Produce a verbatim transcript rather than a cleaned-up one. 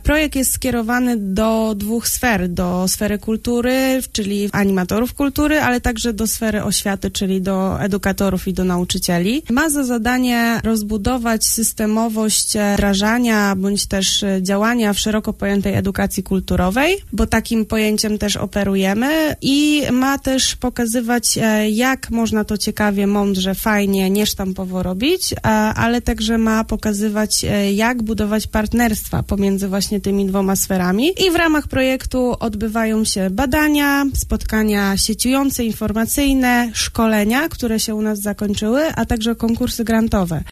Projekt jest skierowany do dwóch sfer, do sfery kultury, czyli animatorów kultury, ale także do sfery oświaty, czyli do edukatorów i do nauczycieli. Ma za zadanie rozbudować systemowość wdrażania bądź też działania w szeroko pojętej edukacji kulturowej, bo takim pojęciem też operujemy i ma też pokazywać, jak można to ciekawie, mądrze, fajnie, niesztampowo robić, ale także ma pokazywać, jak budować partnerstwa pomiędzy właśnie tymi dwoma sferami. I w ramach projektu odbywają się badania, spotkania sieciujące, informacyjne, szkolenia, które się u nas zakończyły, a także konkursy grantowe.